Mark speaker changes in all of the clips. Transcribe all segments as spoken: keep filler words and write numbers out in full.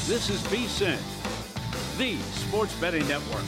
Speaker 1: This is VSiN, the Sports Betting Network.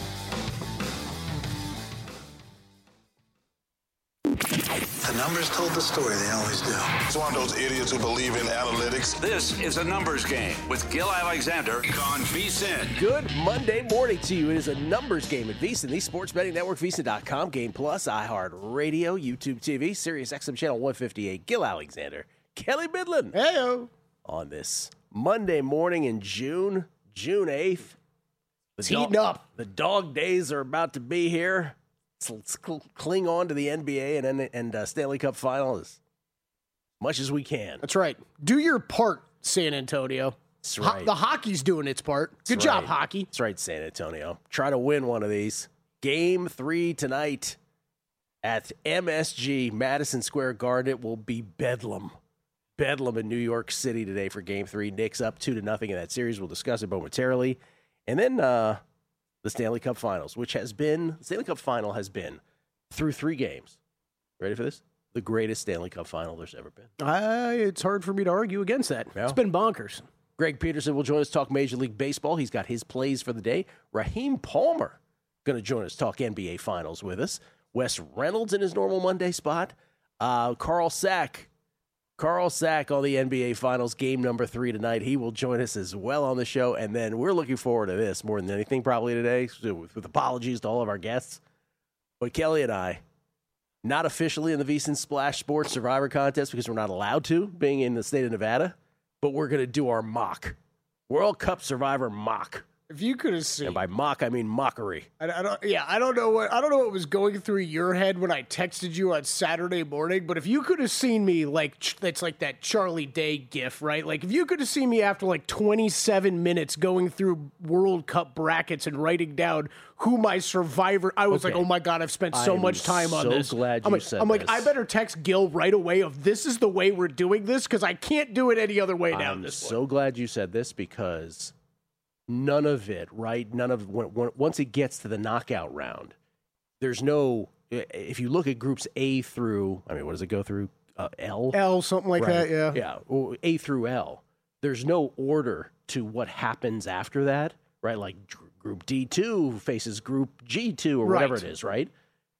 Speaker 2: The numbers told the story, they always do.
Speaker 3: It's one of those idiots who believe in analytics.
Speaker 1: This is a numbers game with Gil Alexander on VSiN.
Speaker 4: Good Monday morning to you. It is a numbers game at VSiN, the Sports Betting Network, VSiN dot com, Game Plus, iHeartRadio, YouTube T V, Sirius X M Channel one fifty-eight. Gil Alexander, Kelly Bidlin.
Speaker 5: Heyo.
Speaker 4: On this Monday morning in June, June eighth. The
Speaker 5: It's heating up.
Speaker 4: The dog days are about to be here. So let's cl- cling on to the N B A and and uh, Stanley Cup Final as much as we can.
Speaker 5: That's right. Do your part, San Antonio.
Speaker 4: That's right.
Speaker 5: Ho- the hockey's doing its part. Good
Speaker 4: That's
Speaker 5: job,
Speaker 4: right.
Speaker 5: hockey.
Speaker 4: That's right, San Antonio. Try to win one of these. Game three tonight at M S G, Madison Square Garden. It will be bedlam. Bedlam in New York City today for game three. Knicks up two to nothing in that series. We'll discuss it momentarily. And then uh, the Stanley Cup Finals, which has been, the Stanley Cup Final has been through three games. Ready for this? The greatest Stanley Cup Final there's ever been.
Speaker 5: Uh, it's hard for me to argue against that.
Speaker 4: Yeah.
Speaker 5: It's been bonkers.
Speaker 4: Greg Peterson will join us talk Major League Baseball. He's got his plays for the day. Raheem Palmer going to join us talk N B A Finals with us. Wes Reynolds in his normal Monday spot. Uh, Carl Sack. Carl Sack on the N B A Finals, game number three tonight. He will join us as well on the show. And then we're looking forward to this more than anything probably today, with, with apologies to all of our guests. But Kelly and I, not officially in the VSiN Splash Sports Survivor Contest because we're not allowed to, being in the state of Nevada, but we're going to do our mock. World Cup Survivor mock.
Speaker 5: If you could have seen,
Speaker 4: And by mock, I mean mockery.
Speaker 5: I, I don't, yeah, I don't know what I don't know what was going through your head when I texted you on Saturday morning. But if you could have seen me, like that's like that Charlie Day gif, right? Like if you could have seen me after like twenty-seven minutes going through World Cup brackets and writing down who my survivor, I was
Speaker 4: Okay.
Speaker 5: like, oh my god, I've spent so
Speaker 4: I am
Speaker 5: much time on
Speaker 4: so
Speaker 5: this.
Speaker 4: glad
Speaker 5: I'm
Speaker 4: you
Speaker 5: like,
Speaker 4: said
Speaker 5: I'm like,
Speaker 4: this.
Speaker 5: I better text Gil right away of this is the way we're doing this because I can't do it any other way down
Speaker 4: I'm
Speaker 5: this
Speaker 4: so
Speaker 5: one.
Speaker 4: glad you said this because none of it, right? None of when, when, once it gets to the knockout round, there's no. If you look at groups A through, I mean, what does it go through? Uh, L,
Speaker 5: L something like
Speaker 4: Right.
Speaker 5: that, yeah.
Speaker 4: yeah, or A through L. There's no order to what happens after that, right? Like Group D two faces Group G two or whatever
Speaker 5: Right.
Speaker 4: it is, right?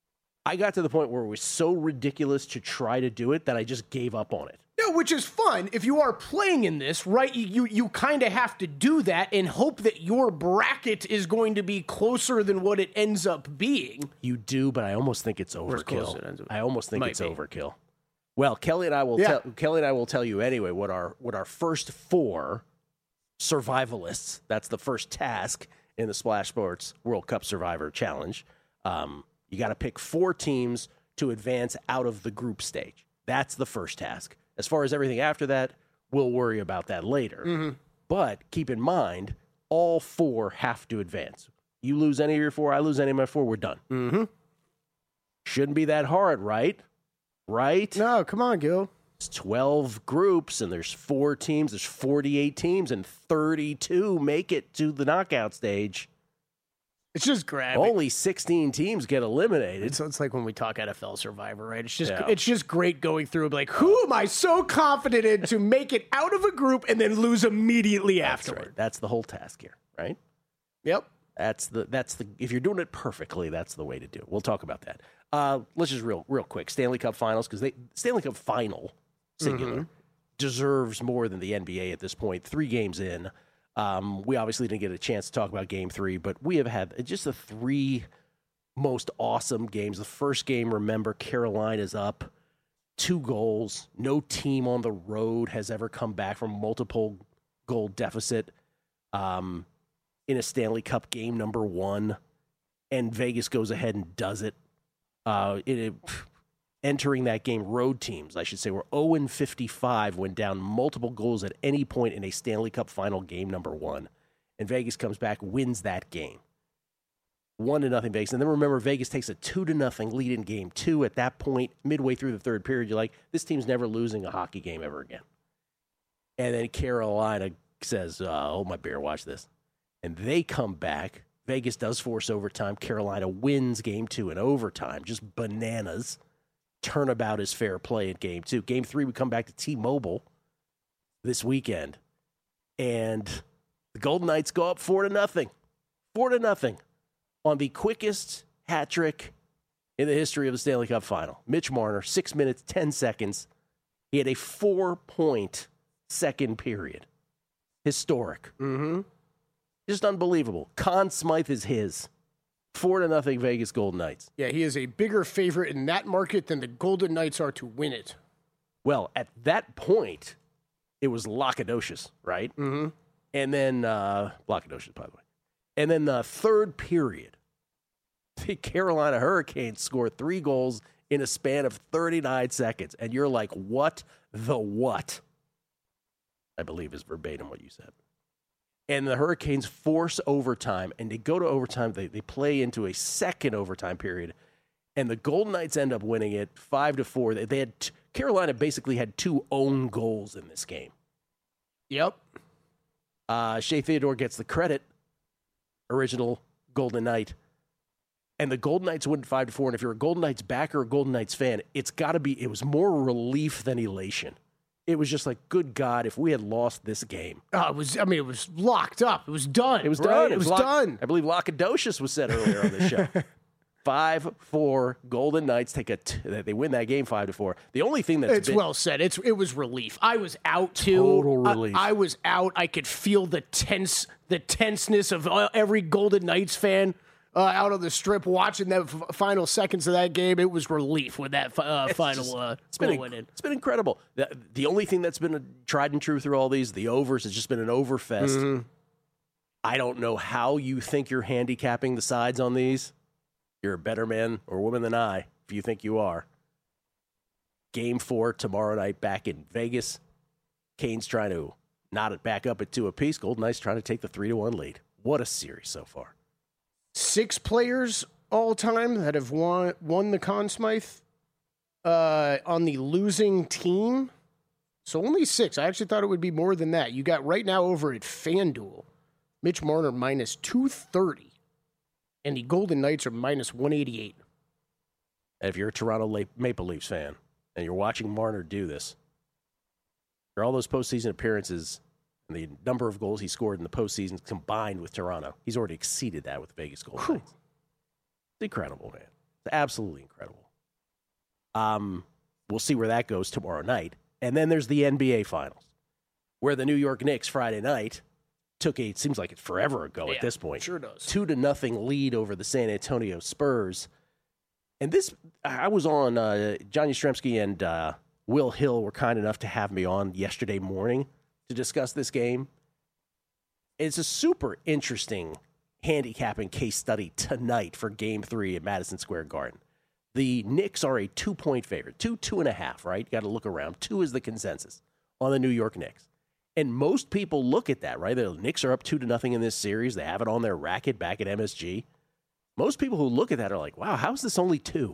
Speaker 4: I got to the point where it was so ridiculous to try to do it that I just gave up on it.
Speaker 5: Yeah, which is fun. If you are playing in this, right, you you, you kind of have to do that and hope that your bracket is going to be closer than what it ends up being.
Speaker 4: You do, but I almost think it's
Speaker 5: as close
Speaker 4: overkill.
Speaker 5: it ends up-
Speaker 4: I almost think
Speaker 5: Might
Speaker 4: it's
Speaker 5: be.
Speaker 4: overkill. Well, Kelly and I will
Speaker 5: Yeah.
Speaker 4: tell Kelly and I will tell you anyway what our what our first four survivalists. That's the first task in the Splash Sports World Cup Survivor Challenge. Um, you got to pick four teams to advance out of the group stage. That's the first task. As far as everything after that, we'll worry about that later.
Speaker 5: Mm-hmm.
Speaker 4: But keep in mind, all four have to advance. You lose any of your four, I lose any of my four, we're done.
Speaker 5: Mm-hmm.
Speaker 4: Shouldn't be that hard, right? Right?
Speaker 5: No, come on, Gil.
Speaker 4: It's twelve groups, and there's four teams. There's forty-eight teams, and thirty-two make it to the knockout stage.
Speaker 5: It's just grabbing.
Speaker 4: Only sixteen teams get eliminated.
Speaker 5: It's, it's like when we talk N F L Survivor, right? It's just
Speaker 4: Yeah.
Speaker 5: it's just great going through and be like, who am I so confident in to make it out of a group and then lose immediately
Speaker 4: That's
Speaker 5: afterward?
Speaker 4: right. That's the whole task here, right?
Speaker 5: Yep.
Speaker 4: That's the that's the if you're doing it perfectly, that's the way to do it. We'll talk about that. Uh, let's just real real quick Stanley Cup Finals because they Stanley Cup Final singular
Speaker 5: Mm-hmm.
Speaker 4: deserves more than the N B A at this point. Three games in, um, we obviously didn't get a chance to talk about Game Three, but we have had just the three most awesome games. The first game, remember, Carolina's up two goals. No team on the road has ever come back from multiple goal deficit. Um, in a Stanley Cup game number one, and Vegas goes ahead and does it. Uh, it, it entering that game, road teams, I should say, were oh and fifty-five when down multiple goals at any point in a Stanley Cup final game number one. And Vegas comes back, wins that game. One to nothing Vegas. And then remember, Vegas takes a two to nothing lead in game two. At that point, midway through the third period, you're like, this team's never losing a hockey game ever again. And then Carolina says, uh, hold my beer, watch this. And they come back. Vegas does force overtime. Carolina wins game two in overtime. Just bananas. Turnabout is fair play in game two. Game three, we come back to T-Mobile this weekend. And The Golden Knights go up four to nothing. Four to nothing on the quickest hat trick in the history of the Stanley Cup Final. Mitch Marner, six minutes, ten seconds. He had a four-point second period. Historic.
Speaker 5: Mm-hmm.
Speaker 4: Just unbelievable. Conn Smythe is his. Four to nothing Vegas Golden Knights.
Speaker 5: Yeah, he is a bigger favorite in that market than the Golden Knights are to win it.
Speaker 4: Well, at that point, it was Locadocious, right?
Speaker 5: Mm-hmm.
Speaker 4: And then, uh, Locadocious, by the way. And then the third period, the Carolina Hurricanes scored three goals in a span of thirty-nine seconds. And you're like, what the what? I believe is verbatim what you said. And the Hurricanes force overtime, and they go to overtime. They, they play into a second overtime period. And the Golden Knights end up winning it five to four. They, they had t- Carolina basically had two own goals in this game.
Speaker 5: Yep.
Speaker 4: Uh, Shea Theodore gets the credit, original Golden Knight. And the Golden Knights win five to four. And if you're a Golden Knights backer or Golden Knights fan, it's got to be, it was more relief than elation. It was just like, good God, if we had lost this game.
Speaker 5: Uh, it was, I mean, it was locked up. It was done.
Speaker 4: It was
Speaker 5: right?
Speaker 4: done.
Speaker 5: It was
Speaker 4: lock-
Speaker 5: done.
Speaker 4: I believe Locadocious was said earlier on the show. five four Golden Knights take a, t- they win that game five to four. The only thing that's
Speaker 5: It's
Speaker 4: been,
Speaker 5: well said. It's It was relief. I was out too.
Speaker 4: Total relief.
Speaker 5: I, I was out. I could feel the tense, the tenseness of uh, every Golden Knights fan uh, out on the strip watching the f- final seconds of that game. It was relief when that uh, final
Speaker 4: just,
Speaker 5: uh,
Speaker 4: it's been
Speaker 5: goal went in.
Speaker 4: It's been incredible. The, the only thing that's been a tried and true through all these, the overs, has just been an overfest.
Speaker 5: Mm-hmm.
Speaker 4: I don't know how you think you're handicapping the sides on these. You're a better man or woman than I if you think you are. Game four tomorrow night back in Vegas. Canes trying to knot it back up at two apiece. Golden Knights trying to take the three to one lead. What a series so far.
Speaker 5: Six players all time that have won won the Conn Smythe uh, on the losing team. So only six. I actually thought it would be more than that. You got right now over at FanDuel, Mitch Marner minus two thirty. And the Golden Knights are minus one eighty-eight.
Speaker 4: And if you're a Toronto Maple Leafs fan and you're watching Marner do this, for all those postseason appearances and the number of goals he scored in the postseason combined with Toronto, he's already exceeded that with the Vegas Golden
Speaker 5: Whew.
Speaker 4: Knights. It's incredible, man. It's absolutely incredible. Um, we'll see where that goes tomorrow night. And then there's the N B A Finals, where the New York Knicks Friday night took a, it seems like it's forever ago
Speaker 5: Yeah,
Speaker 4: at this point.
Speaker 5: sure does.
Speaker 4: Two to nothing lead over the San Antonio Spurs. And this, I was on, uh, John Yastrzemski and uh, Will Hill were kind enough to have me on yesterday morning to discuss this game. It's a super interesting handicapping case study tonight for game three at Madison Square Garden. The Knicks are a two-point favorite, two, two and a half, right? You got to look around. Two is the consensus on the New York Knicks. And most people look at that, right? The Knicks are up two to nothing in this series. They have it on their racket back at M S G. Most people who look at that are like, wow, how is this only two?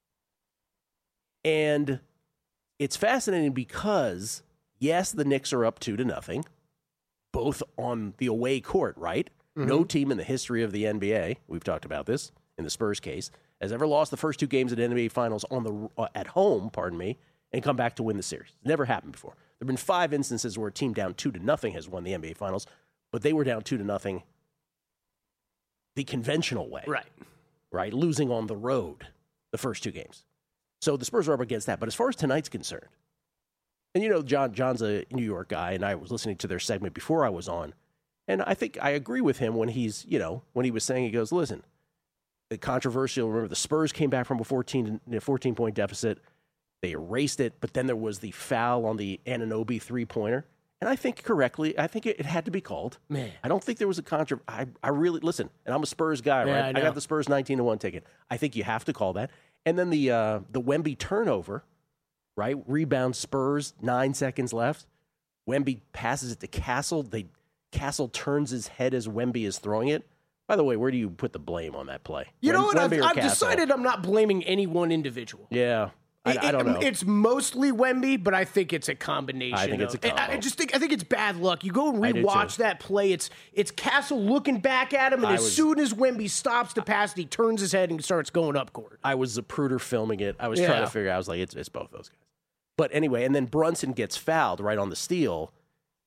Speaker 4: And it's fascinating because, yes, the Knicks are up two to nothing, both on the away court, right? Mm-hmm. No team in the history of the N B A, we've talked about this in the Spurs case, has ever lost the first two games of the N B A Finals on the uh, at home, pardon me, and come back to win the series. Never happened before. There have been five instances where a team down two to nothing has won the N B A Finals, but they were down two to nothing the conventional way.
Speaker 5: Right.
Speaker 4: Right? Losing on the road the first two games. So the Spurs are up against that. But as far as tonight's concerned, and you know, John John's a New York guy, and I was listening to their segment before I was on, and I think I agree with him when he's, you know, when he was saying, he goes, listen, the controversial, remember the Spurs came back from a fourteen, fourteen-point deficit. They erased it, but then there was the foul on the Anunoby three-pointer. And I think correctly, I think it, it had to be called.
Speaker 5: Man.
Speaker 4: I don't think there was a contra. I, I really, listen, and I'm a Spurs guy,
Speaker 5: Yeah,
Speaker 4: right?
Speaker 5: I
Speaker 4: I,
Speaker 5: know.
Speaker 4: got the Spurs nineteen to one ticket. I think you have to call that. And then the uh, the Wemby turnover, right? Rebound Spurs, nine seconds left. Wemby passes it to Castle. They Castle turns his head as Wemby is throwing it. By the way, where do you put the blame on that play?
Speaker 5: You
Speaker 4: Wem-
Speaker 5: know what? I've,
Speaker 4: Wemby or
Speaker 5: I've
Speaker 4: Castle?
Speaker 5: decided I'm not blaming any one individual.
Speaker 4: Yeah. I,
Speaker 5: It-
Speaker 4: I don't know.
Speaker 5: It's mostly Wemby, but I think it's a combination.
Speaker 4: I think it's a
Speaker 5: of- I- I
Speaker 4: combo.
Speaker 5: just think I think it's bad luck. You go and
Speaker 4: I do
Speaker 5: rewatch
Speaker 4: too.
Speaker 5: that play. It's it's Castle looking back at him, and
Speaker 4: I
Speaker 5: as
Speaker 4: was-
Speaker 5: soon as Wemby stops the pass, he turns his head and starts going up court.
Speaker 4: I was Zapruder filming it. I was
Speaker 5: Yeah.
Speaker 4: trying to figure out. I was like, it's, it's both those guys. But anyway, and then Brunson gets fouled right on the steal.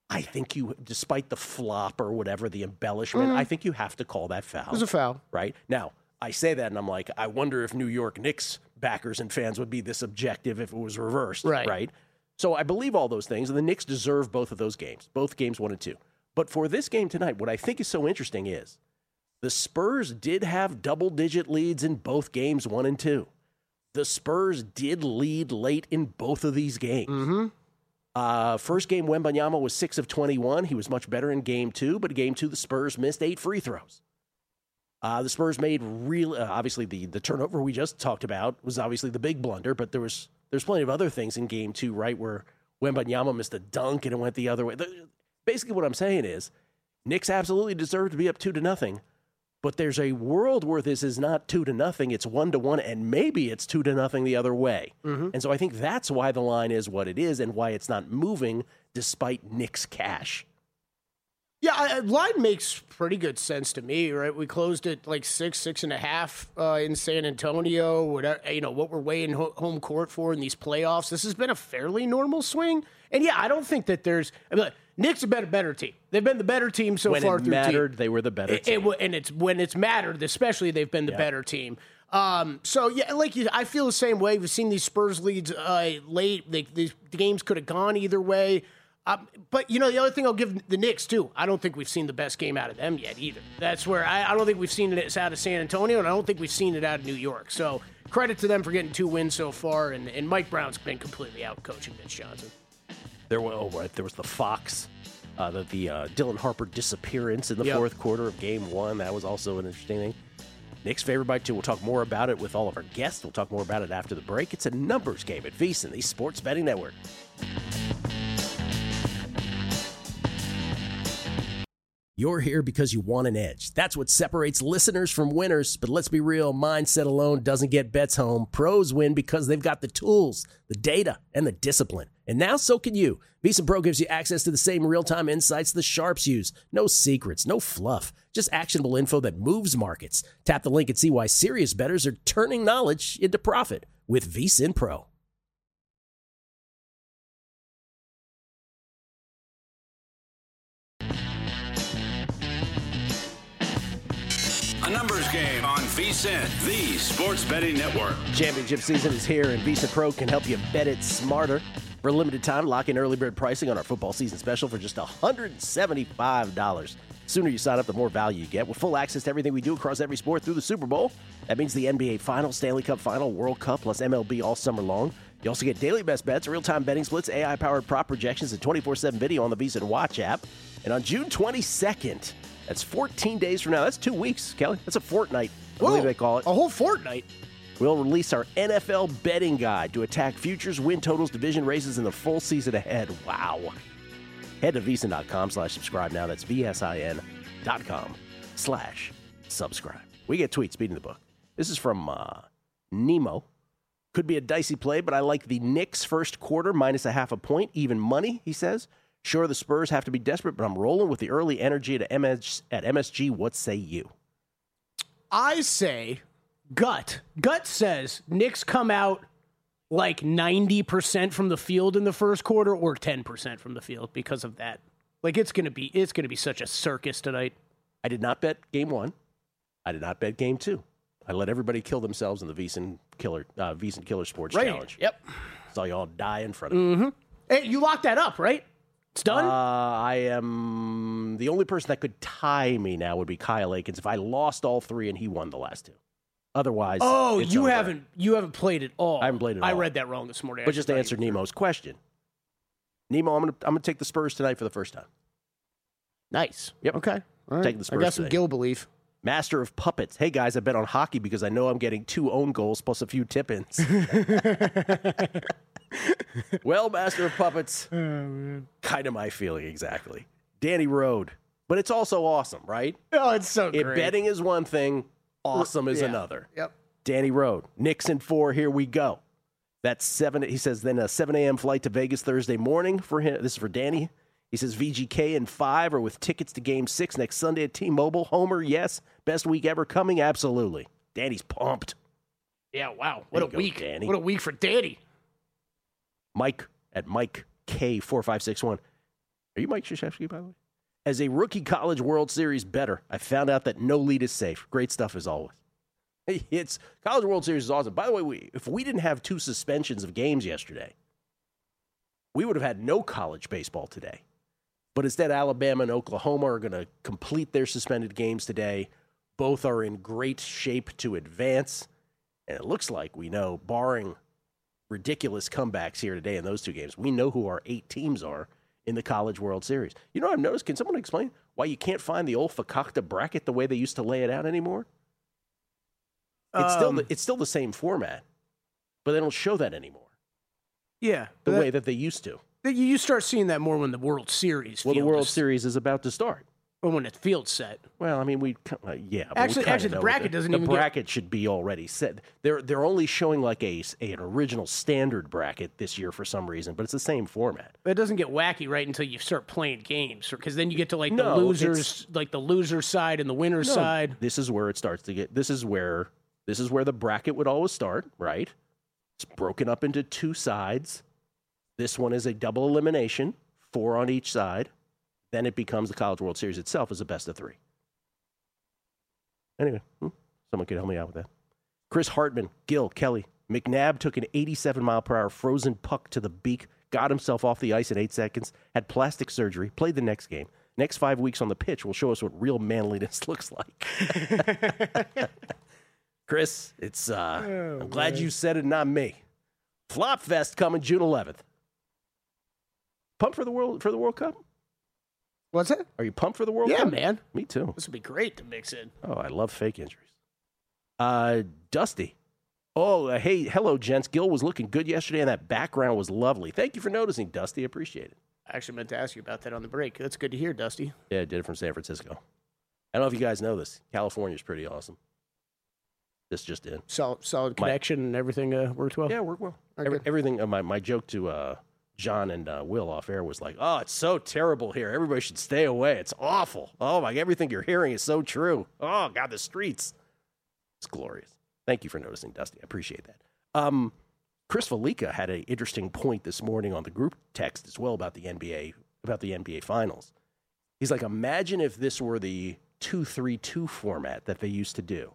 Speaker 4: I think you, despite the flop or whatever, the embellishment, mm-hmm. I think you have to call that foul.
Speaker 5: It was a foul.
Speaker 4: Right? Now, I say that and I'm like, I wonder if New York Knicks backers and fans would be this objective if it was reversed.
Speaker 5: Right.
Speaker 4: Right? So I believe all those things, and the Knicks deserve both of those games, both games one and two. But for this game tonight, what I think is so interesting is the Spurs did have double-digit leads in both games one and two. The Spurs did lead late in both of these games.
Speaker 5: Mm-hmm.
Speaker 4: Uh, first game, Wembanyama was six of twenty-one. He was much better in game two, but game two, the Spurs missed eight free throws. Uh, the Spurs made real, uh, obviously the, the turnover we just talked about was obviously the big blunder, but there was there's plenty of other things in game two, right, where Wembanyama missed a dunk and it went the other way. The, basically what I'm saying is Knicks absolutely deserve to be up two to nothing, but there's a world where this is not two to nothing, it's one to one, and maybe it's two to nothing the other way. Mm-hmm. And so I think that's why the line is what it is and why it's not moving despite Knicks cash.
Speaker 5: Yeah, I, line makes pretty good sense to me, right? We closed at like six, six and a half uh, in San Antonio. Whatever, you know, what we're weighing ho- home court for in these playoffs. This has been a fairly normal swing. And yeah, I don't think that there's. I mean, Knicks have been a better team. They've been the better team so
Speaker 4: when
Speaker 5: far
Speaker 4: it
Speaker 5: through
Speaker 4: mattered,
Speaker 5: team.
Speaker 4: They were the better
Speaker 5: it,
Speaker 4: team.
Speaker 5: It, and it's when it's mattered, especially they've been the
Speaker 4: yeah.
Speaker 5: better team. Um, so yeah, like you, I feel the same way. We've seen these Spurs leads uh, late. They, these the games could have gone either way. Um, but, you know, the other thing I'll give the Knicks, too, I don't think we've seen the best game out of them yet either. That's where I, I don't think we've seen it out of San Antonio, and I don't think we've seen it out of New York. So credit to them for getting two wins so far, and, and Mike Brown's been completely out-coaching Vince Johnson.
Speaker 4: There, were, oh, right, there was the Fox, uh, the, the uh, Dylan Harper disappearance in the
Speaker 5: yep.
Speaker 4: fourth quarter of game one. That was also an interesting thing. Knicks favored by two. We'll talk more about it with all of our guests. We'll talk more about it after the break. It's a numbers game at VSiN, the Sports Betting Network. You're here because you want an edge. That's what separates listeners from winners. But let's be real, mindset alone doesn't get bets home. Pros win because they've got the tools, the data, and the discipline. And now so can you. VSiN Pro gives you access to the same real-time insights the sharps use. No secrets, no fluff, just actionable info that moves markets. Tap the link and see why serious bettors are turning knowledge into profit with VSiN Pro.
Speaker 1: A numbers game on VSiN, the Sports Betting Network.
Speaker 4: Championship season is here, and VSiN Pro can help you bet it smarter. For a limited time, lock in early bird pricing on our football season special for just one hundred seventy-five dollars. The sooner you sign up, the more value you get. With full access to everything we do across every sport through the Super Bowl. That means the N B A Final, Stanley Cup Final, World Cup, plus M L B all summer long. You also get daily best bets, real-time betting splits, A I-powered prop projections, and twenty-four seven video on the VSiN Watch app. And on June twenty-second, that's fourteen days from now. That's two weeks, Kelly. That's a fortnight, I
Speaker 5: Whoa,
Speaker 4: believe they call it.
Speaker 5: A whole fortnight.
Speaker 4: We'll release our N F L betting guide to attack futures, win totals, division races, and the full season ahead. Wow. Head to VSiN.com slash subscribe now. That's V-S-I-N dot com slash subscribe. We get tweets beating the book. This is from uh, Nemo. Could be a dicey play, but I like the Knicks first quarter minus a half a point, even money, he says. Sure, the Spurs have to be desperate, but I'm rolling with the early energy at M S, at M S G. What say you?
Speaker 5: I say, gut. Gut says Knicks come out like ninety percent from the field in the first quarter or ten percent from the field because of that. Like, it's going to be it's going to be such a circus tonight.
Speaker 4: I did not bet game one. I did not bet game two. I let everybody kill themselves in the VSiN Killer uh, VSiN Killer Sports
Speaker 5: right.
Speaker 4: Challenge.
Speaker 5: Yep.
Speaker 4: Saw you all die in front of me.
Speaker 5: Mm-hmm. Hey, you locked that up, right? It's done?
Speaker 4: Uh, I am... The only person that could tie me now would be Kyle Akins if I lost all three and he won the last two. Otherwise,
Speaker 5: Oh,
Speaker 4: it's
Speaker 5: you
Speaker 4: over.
Speaker 5: haven't you haven't played it all.
Speaker 4: I haven't played it
Speaker 5: I
Speaker 4: all.
Speaker 5: read that wrong this morning.
Speaker 4: But
Speaker 5: I
Speaker 4: just to
Speaker 5: thought
Speaker 4: answer
Speaker 5: you-
Speaker 4: Nemo's question. Nemo, I'm going to I'm gonna take the Spurs tonight for the first time.
Speaker 5: Nice.
Speaker 4: Yep.
Speaker 5: Okay. All right.
Speaker 4: Taking the Spurs
Speaker 5: I got some
Speaker 4: today.
Speaker 5: Gill belief.
Speaker 4: Master of Puppets. Hey, guys, I bet on hockey because I know I'm getting two own goals plus a few tip-ins. Well, Master of Puppets, oh, kind of my feeling exactly. Danny Rode. But it's also awesome, right?
Speaker 5: Oh, it's so
Speaker 4: If
Speaker 5: great.
Speaker 4: betting is one thing, awesome is
Speaker 5: Yeah.
Speaker 4: another.
Speaker 5: Yep.
Speaker 4: Danny Rode. Knicks in four, here we go. That's seven. He says then a seven a.m. flight to Vegas Thursday morning for him. This is for Danny. He says V G K in five or with tickets to game six next Sunday at T-Mobile. Homer, yes. Best week ever coming? Absolutely. Danny's pumped.
Speaker 5: Yeah, wow. What
Speaker 4: There
Speaker 5: a
Speaker 4: you go,
Speaker 5: week.
Speaker 4: Danny.
Speaker 5: What a week for Danny.
Speaker 4: Mike at Mike K four five six one. Are you Mike Krzyzewski, by the way? As a rookie college World Series bettor, I found out that no lead is safe. Great stuff as always. It's College World Series is awesome. By the way, we, if we didn't have two suspensions of games yesterday, we would have had no college baseball today. But instead, Alabama and Oklahoma are going to complete their suspended games today. Both are in great shape to advance. And it looks like we know, barring ridiculous comebacks here today in those two games, we know who our eight teams are in the College World Series. You know what I've noticed? Can someone explain why you can't find the old Fakakta bracket the way they used to lay it out anymore? It's
Speaker 5: Um,
Speaker 4: still the, it's still the same format, but they don't show that anymore
Speaker 5: Yeah.
Speaker 4: the
Speaker 5: that-
Speaker 4: way that they used to.
Speaker 5: that You you start seeing that more when the World Series
Speaker 4: Well, the
Speaker 5: field
Speaker 4: World
Speaker 5: is,
Speaker 4: Series is about to start.
Speaker 5: or when the field's set.
Speaker 4: Well, I mean, we uh, yeah. but we
Speaker 5: Actually-
Speaker 4: kinda
Speaker 5: actually, the
Speaker 4: know
Speaker 5: bracket
Speaker 4: what
Speaker 5: doesn't
Speaker 4: the
Speaker 5: even get-
Speaker 4: bracket should be already set. They're they're only showing like a, a an original standard bracket this year for some reason, but it's the same format.
Speaker 5: But it doesn't get wacky right until you start playing games, because then you get to like the
Speaker 4: No,
Speaker 5: losers, like the loser side and the winner
Speaker 4: No,
Speaker 5: side.
Speaker 4: This is where it starts to get. This is where this is where the bracket would always start, right? It's broken up into two sides. This one is a double elimination, four on each side. Then it becomes the College World Series itself as a best of three. Anyway, hmm, someone could help me out with that. Chris Hartman, Gil, Kelly, McNabb took an eighty-seven mile per hour frozen puck to the beak, got himself off the ice in eight seconds, had plastic surgery, played the next game. Next five weeks on the pitch will show us what real manliness looks like. Chris, it's uh,
Speaker 5: Oh,
Speaker 4: I'm glad
Speaker 5: man.
Speaker 4: you said it, not me. Flop Fest coming June eleventh. Pumped for the world for the World Cup?
Speaker 5: What's that?
Speaker 4: Are you pumped for the World
Speaker 5: Yeah,
Speaker 4: Cup?
Speaker 5: man.
Speaker 4: Me too.
Speaker 5: This would be great to mix in.
Speaker 4: Oh, I love fake injuries. Uh, Dusty. Oh, uh, hey, hello, gents. Gil was looking good yesterday, and that background was lovely. Thank you for noticing, Dusty. Appreciate it.
Speaker 5: I actually meant to ask you about that on the break. That's good to hear, Dusty.
Speaker 4: Yeah, I did it from San Francisco. I don't know if you guys know this. California's pretty awesome. This just in.
Speaker 5: Solid, solid
Speaker 4: My-
Speaker 5: connection and everything uh, worked well.
Speaker 4: Yeah, worked well.
Speaker 5: Very
Speaker 4: Every,
Speaker 5: good.
Speaker 4: everything. Uh, my my joke to uh, John and uh, Will off air was like, "Oh, it's so terrible here. Everybody should stay away. It's awful. Oh my, everything you're hearing is so true. Oh God, the streets. It's glorious." Thank you for noticing, Dusty. I appreciate that. Um, Chris Felica had an interesting point this morning on the group text as well about the N B A about the N B A Finals. He's like, imagine if this were the two three two format that they used to do.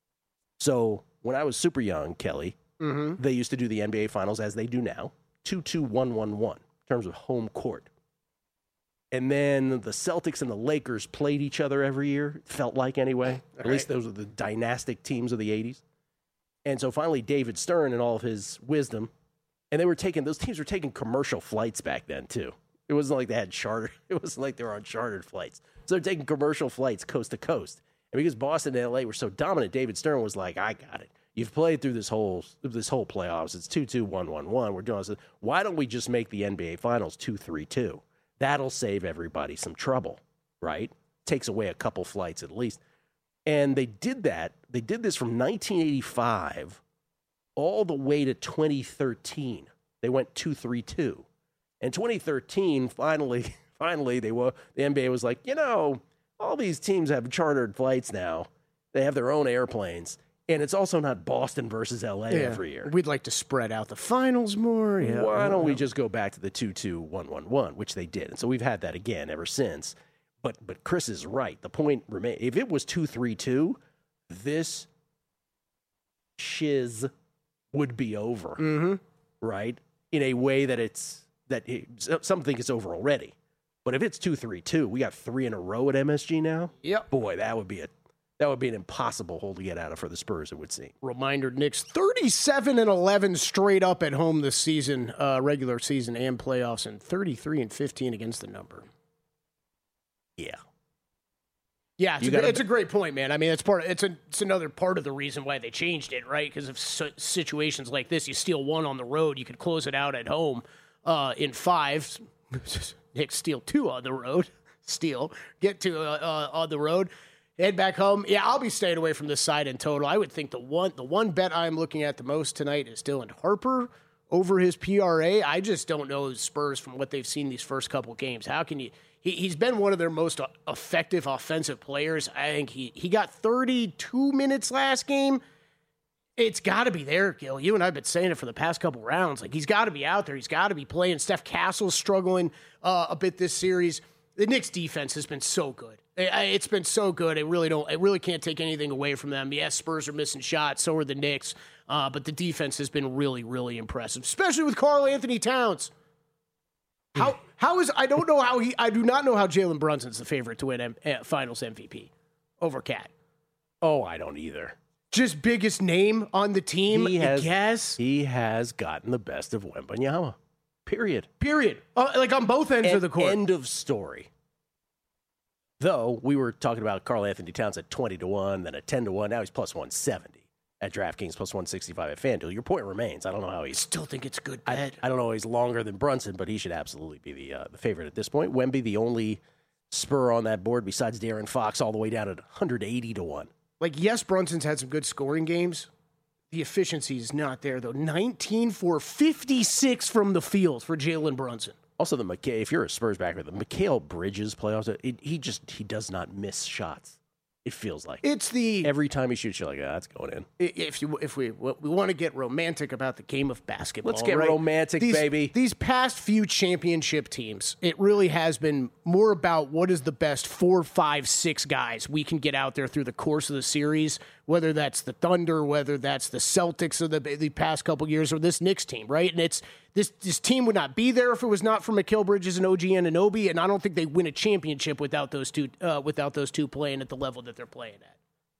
Speaker 4: So when I was super young, Kelly,
Speaker 5: Mm-hmm.
Speaker 4: they used to do the N B A Finals as they do now, two two one one one in terms of home court. And then the Celtics and the Lakers played each other every year, it felt like anyway. At least those were the dynastic teams of the eighties. And so finally, David Stern and all of his wisdom, and they were taking, those teams were taking commercial flights back then too. It wasn't like they had charter, it wasn't like they were on chartered flights. So they're taking commercial flights coast to coast. And because Boston and L A were so dominant, David Stern was like, I got it. You've played through this whole this whole playoffs. It's two two one one one. We're doing this. Why don't we just make the N B A Finals two three two? That'll save everybody some trouble, right? Takes away a couple flights at least. And they did that. They did this from nineteen eighty-five all the way to twenty thirteen. They went two three two. And twenty thirteen, finally, finally, they were, the N B A was like, you know, all these teams have chartered flights now. They have their own airplanes. And it's also not Boston versus L A every year.
Speaker 5: We'd like to spread out the finals more. Yeah.
Speaker 4: Why don't we just go back to the two two one one one, which they did. And so we've had that again ever since. But but Chris is right. The point remains, if it was two three two, this shiz would be over,
Speaker 5: Mm-hmm.
Speaker 4: right? In a way that it's, that it, some think it's over already. But if it's two three two, we got three in a row at M S G now.
Speaker 5: Yep.
Speaker 4: Boy, that would be a that would be an impossible hole to get out of for the Spurs, it would seem.
Speaker 5: Reminder, Knicks thirty-seven and eleven straight up at home this season, uh, regular season and playoffs, and thirty-three and fifteen against the number.
Speaker 4: Yeah.
Speaker 5: Yeah, it's,
Speaker 4: You
Speaker 5: a,
Speaker 4: gotta-
Speaker 5: it's a great point, man. I mean, it's part. It's a, it's another part of the reason why they changed it, right? Because of si- situations like this, you steal one on the road, you could close it out at home uh, in five. Knicks steal two on the road, steal, get to uh, uh, on the road, head back home. Yeah, I'll be staying away from this side in total. I would think the one the one bet I'm looking at the most tonight is Dylan Harper over his P R A. I just don't know the Spurs from what they've seen these first couple games. How can you? He, he's been one of their most effective offensive players. I think he, he got thirty-two minutes last game. It's got to be there, Gil. You and I have been saying it for the past couple rounds. Like, he's got to be out there. He's got to be playing. Steph Castle's struggling uh, a bit this series. The Knicks defense has been so good. It's been so good. It really don't. It really can't take anything away from them. Yes, Spurs are missing shots. So are the Knicks. Uh, but the defense has been really, really impressive, especially with Karl Anthony Towns. How how is I don't know how he. I do not know how Jalen Brunson's the favorite to win M, uh, Finals M V P over Cat.
Speaker 4: Oh, I don't either.
Speaker 5: Just biggest name on the team,
Speaker 4: He has,
Speaker 5: I guess.
Speaker 4: He has gotten the best of Wembanyama. Period.
Speaker 5: Period. Uh, like on both ends
Speaker 4: End,
Speaker 5: of the court.
Speaker 4: End of story. Though we were talking about Karl Anthony Towns at twenty to one, then at ten to one. Now he's plus one seventy at DraftKings, plus one sixty-five at FanDuel. Your point remains. I don't know how he's.
Speaker 5: Still think it's a good
Speaker 4: I,
Speaker 5: bet.
Speaker 4: I don't know how he's longer than Brunson, but he should absolutely be the uh, the favorite at this point. Wemby, the only Spur on that board besides De'Aaron Fox, all the way down at one eighty to one.
Speaker 5: Like, yes, Brunson's had some good scoring games. The efficiency is not there, though. nineteen for fifty-six from the field for Jalen Brunson.
Speaker 4: Also, the McHale, if you're a Spurs backer, the Mikal Bridges playoffs, it, he just he does not miss shots. It feels like
Speaker 5: It's the
Speaker 4: every time he shoots, you're like, ah, that's going in.
Speaker 5: if you if we we want to get romantic about the game of basketball,
Speaker 4: Let's get
Speaker 5: right?
Speaker 4: romantic,
Speaker 5: these,
Speaker 4: baby.
Speaker 5: These past few championship teams, it really has been more about what is the best four, five, six guys we can get out there through the course of the series. Whether that's the Thunder, whether that's the Celtics of the, the past couple years, or this Knicks team, right? And it's this this team would not be there if it was not for Mikal Bridges and O G Anunoby, and I don't think they win a championship without those two uh, without those two playing at the level that they're playing at.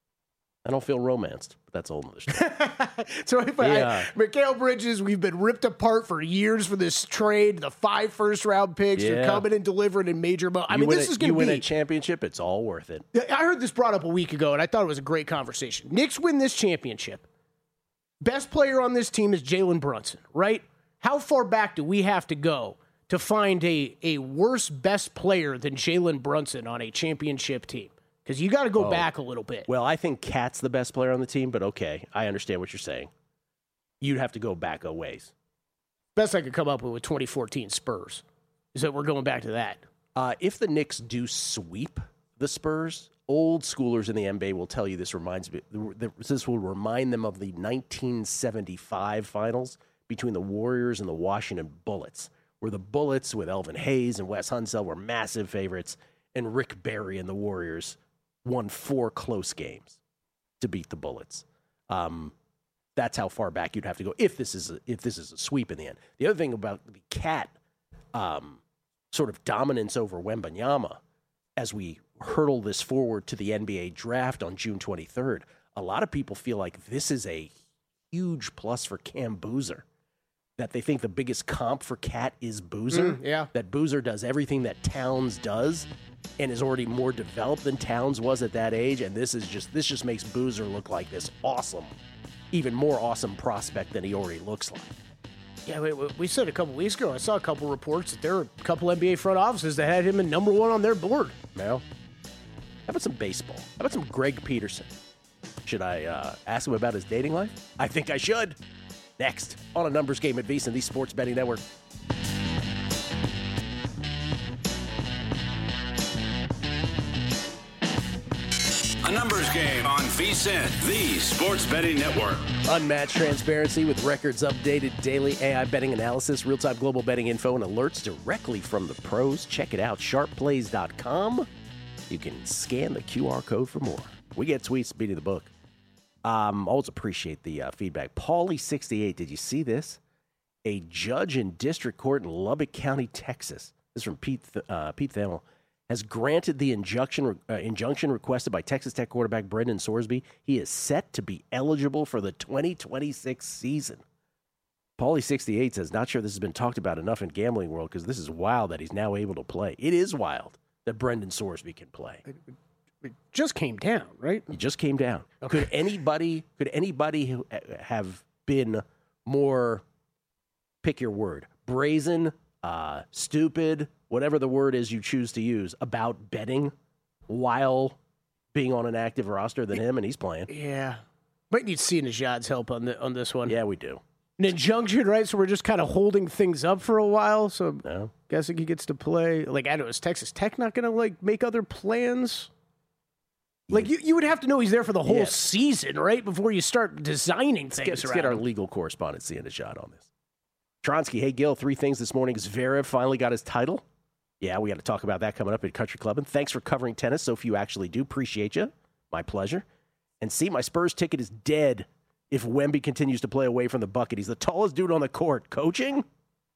Speaker 4: I don't feel romanced, but that's a whole other story.
Speaker 5: So if
Speaker 4: Yeah.
Speaker 5: I, Mikal Bridges, we've been ripped apart for years for this trade. The five first round picks, they're
Speaker 4: Yeah.
Speaker 5: coming and delivering in major mo- I
Speaker 4: You
Speaker 5: mean,
Speaker 4: win
Speaker 5: this
Speaker 4: a,
Speaker 5: is going to
Speaker 4: you win
Speaker 5: be.
Speaker 4: a championship, it's all worth it.
Speaker 5: I heard this brought up a week ago, and I thought it was a great conversation. Knicks win this championship. Best player on this team is Jalen Brunson, right? How far back do we have to go to find a, a worse best player than Jalen Brunson on a championship team? Because you got to go
Speaker 4: Oh.
Speaker 5: back a little bit.
Speaker 4: Well, I think Cat's the best player on the team, but okay, I understand what you're saying. You'd have to go back a ways.
Speaker 5: Best I could come up with with twenty fourteen Spurs is that we're going back to that.
Speaker 4: Uh, if the Knicks do sweep the Spurs, old schoolers in the N B A will tell you this reminds me. This will remind them of the nineteen seventy-five finals between the Warriors and the Washington Bullets, where the Bullets with Elvin Hayes and Wes Unseld were massive favorites, and Rick Barry and the Warriors won four close games to beat the Bullets. Um, that's how far back you'd have to go if this is a, if this is a sweep in the end. The other thing about the Cat um, sort of dominance over Wembanyama as we hurdle this forward to the N B A draft on June twenty-third, a lot of people feel like this is a huge plus for Cam Boozer. That they think the biggest comp for Cat is Boozer.
Speaker 5: Mm, yeah.
Speaker 4: That Boozer does everything that Towns does and is already more developed than Towns was at that age. And this is just this just makes Boozer look like this awesome, even more awesome prospect than he already looks like.
Speaker 5: Yeah, we, we said a couple weeks ago, I saw a couple reports that there were a couple N B A front offices that had him in number one on their board.
Speaker 4: Now, how about some baseball? How about some Greg Peterson? Should I uh, ask him about his dating life? I think I should. Next, on a numbers game at VSiN, the Sports Betting Network.
Speaker 1: A numbers game on VSiN, the Sports Betting Network.
Speaker 4: Unmatched transparency with records updated daily A I betting analysis, real-time global betting info, and alerts directly from the pros. Check it out, sharp plays dot com. You can scan the Q R code for more. We get tweets beating the book. Um, always appreciate the uh, feedback. Paulie sixty-eight, did you see this? A judge in district court in Lubbock County, Texas. This is from Pete Th- uh, Pete Thamel. Has granted the injunction uh, injunction requested by Texas Tech quarterback Brendan Sorsby. He is set to be eligible for the twenty twenty-six season. Paulie sixty-eight says, not sure this has been talked about enough in gambling world because this is wild that he's now able to play. It is wild that Brendan Sorsby can play.
Speaker 5: It just came down, right?
Speaker 4: He just came down.
Speaker 5: Okay.
Speaker 4: Could anybody could anybody who- have been more, pick your word, brazen, uh, stupid, whatever the word is you choose to use, about betting while being on an active roster than him, and he's playing?
Speaker 5: Yeah. Might need C Najad's help on the, on this one.
Speaker 4: Yeah, we do.
Speaker 5: An injunction, right? So we're just kind of holding things up for a while. So
Speaker 4: No.
Speaker 5: guessing he gets to play. Like, I don't know, is Texas Tech not going to, like, make other plans? Like, you, you would have to know he's there for the whole
Speaker 4: Yeah.
Speaker 5: season, right? Before you start designing things
Speaker 4: Let's get, let's
Speaker 5: around
Speaker 4: get our
Speaker 5: him.
Speaker 4: legal correspondent seeing a shot on this. Tronsky, hey, Gil, three things this morning. Zverev finally got his title. Yeah, we got to talk about that coming up at Country Club. And thanks for covering tennis so few actually do. Appreciate you. My pleasure. And see, my Spurs ticket is dead if Wemby continues to play away from the bucket. He's the tallest dude on the court. Coaching?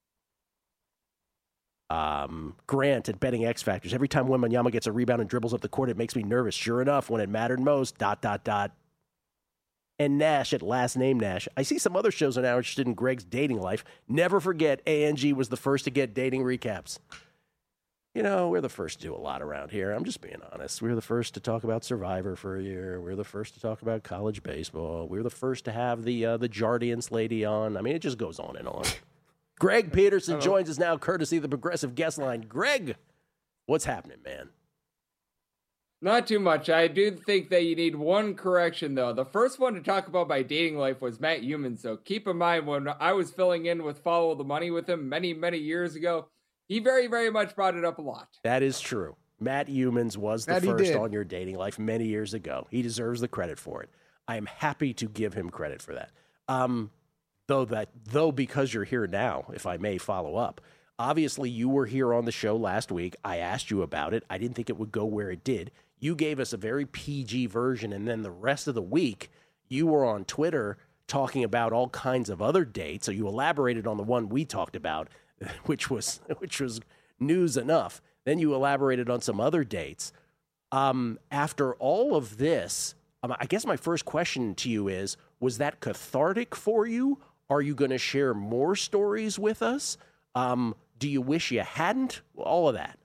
Speaker 4: Um, Grant at Betting X Factors. Every time Wembanyama gets a rebound and dribbles up the court, it makes me nervous. Sure enough, when it mattered most, dot, dot, dot. And Nash at Last Name Nash. I see some other shows are now interested in Greg's dating life. Never forget, A N G was the first to get dating recaps. You know, we're the first to do a lot around here. I'm just being honest. We were the first to talk about Survivor for a year. We we're the first to talk about college baseball. We were the first to have the uh, the Jardiance lady on. I mean, it just goes on and on. Greg Peterson joins us now, courtesy of the Progressive Guest Line. Greg, what's happening, man?
Speaker 6: Not too much. I do think that you need one correction, though. The first one to talk about my dating life was Matt Human, so keep in mind when I was filling in with Follow the Money with him many, many years ago, he very, very much brought it up a lot.
Speaker 4: That is true. Matt Humans was the
Speaker 5: That he
Speaker 4: first
Speaker 5: did.
Speaker 4: on your dating life many years ago. He deserves the credit for it. I am happy to give him credit for that. Um, though that though because you're here now, if I may follow up, obviously you were here on the show last week. I asked you about it. I didn't think it would go where it did. You gave us a very P G version, and then the rest of the week you were on Twitter talking about all kinds of other dates. So you elaborated on the one we talked about, which was which was news enough. Then you elaborated on some other dates. Um, after all of this, um, I guess my first question to you is, was that cathartic for you? Are you going to share more stories with us? Um, do you wish you hadn't? All of that.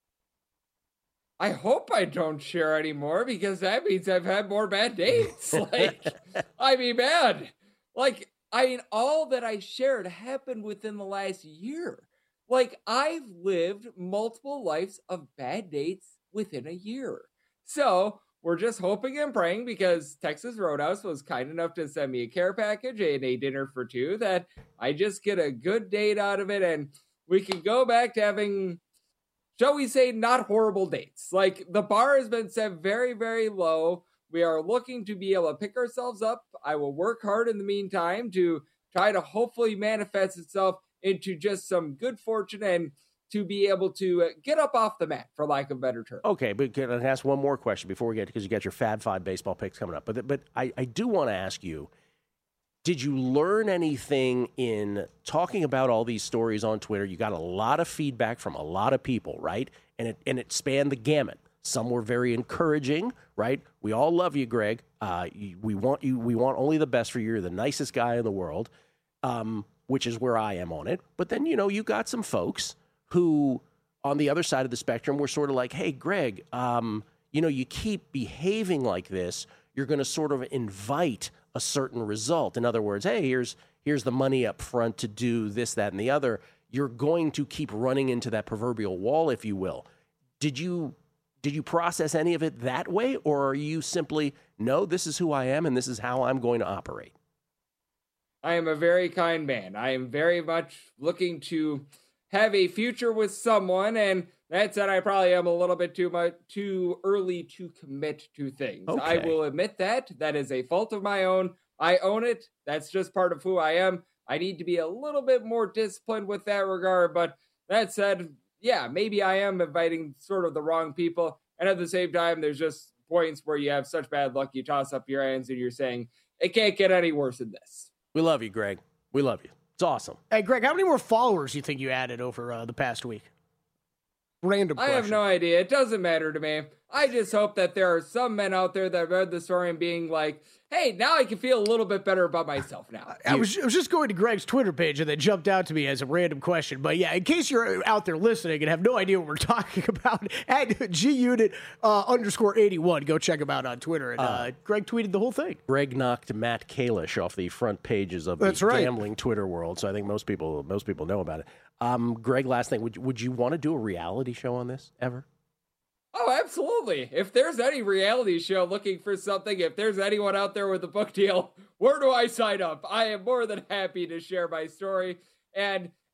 Speaker 6: I hope I don't share anymore because that means I've had more bad dates. Like, I mean, man, like, I mean, all that I shared happened within the last year. Like, I've lived multiple lives of bad dates within a year. So we're just hoping and praying because Texas Roadhouse was kind enough to send me a care package and a dinner for two that I just get a good date out of it and we can go back to having, shall we say, not horrible dates. Like, the bar has been set very, very low. We are looking to be able to pick ourselves up. I will work hard in the meantime to try to hopefully manifest itself into just some good fortune and to be able to get up off the mat, for lack of a better term.
Speaker 4: Okay, but can I ask one more question before we get, because you got your Fab Five baseball picks coming up. But but I, I do want to ask you, did you learn anything in talking about all these stories on Twitter? You got a lot of feedback from a lot of people, right? And it and it spanned the gamut. Some were very encouraging, right? We all love you, Greg. Uh, you, we want you. We want only the best for you. You're the nicest guy in the world, um, which is where I am on it. But then, you know, you got some folks who, on the other side of the spectrum, were sort of like, hey, Greg, um, you know, you keep behaving like this, you're going to sort of invite a certain result. In other words, hey, here's here's the money up front to do this, that, and the other. You're going to keep running into that proverbial wall, if you will. Did you did you process any of it that way, or are you simply, no, this is who I am and this is how I'm going to operate?
Speaker 6: I am a very kind man. I am very much looking to have a future with someone, and that said, I probably am a little bit too much too early to commit to things.
Speaker 4: Okay.
Speaker 6: I will admit that. That is a fault of my own. I own it. That's just part of who I am. I need to be a little bit more disciplined with that regard, but that said, yeah, maybe I am inviting sort of the wrong people, and at the same time, there's just points where you have such bad luck, you toss up your hands and you're saying, it can't get any worse than this.
Speaker 4: We love you, Greg. We love you. It's awesome.
Speaker 5: Hey, Greg, how many more followers do you think you added over uh, the past week? Random
Speaker 6: I
Speaker 5: question.
Speaker 6: have no idea. It doesn't matter to me. I just hope that there are some men out there that read the story and being like, hey, now I can feel a little bit better about myself now.
Speaker 5: I was, I was just going to Greg's Twitter page and that jumped out to me as a random question. But yeah, in case you're out there listening and have no idea what we're talking about, at GUnit uh, underscore eighty-one, go check him out on Twitter. And uh, uh, Greg tweeted the whole thing.
Speaker 4: Greg knocked Matt Kalish off the front pages of
Speaker 5: That's
Speaker 4: the
Speaker 5: right.
Speaker 4: gambling Twitter world, so I think most people most people know about it. Um, Greg, last thing, would would you want to do a reality show on this ever?
Speaker 6: Oh, absolutely. If there's any reality show looking for something, if there's anyone out there with a book deal, where do I sign up? I am more than happy to share my story. And